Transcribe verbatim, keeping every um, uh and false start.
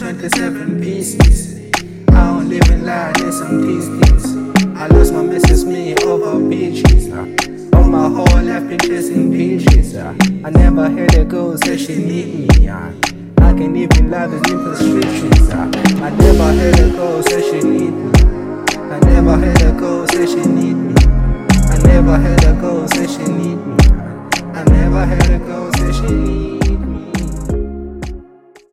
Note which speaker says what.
Speaker 1: twenty-seven pieces. I don't live in lie, there's some peace things. I lost my missus, me over peaches. All my whole life been chasing peaches. I never heard a girl say she need me. I can even love is in prescriptions. I never heard a girl say she need me. I never heard a girl say she need me. I never heard a girl say she need me. I never heard a girl say she need me.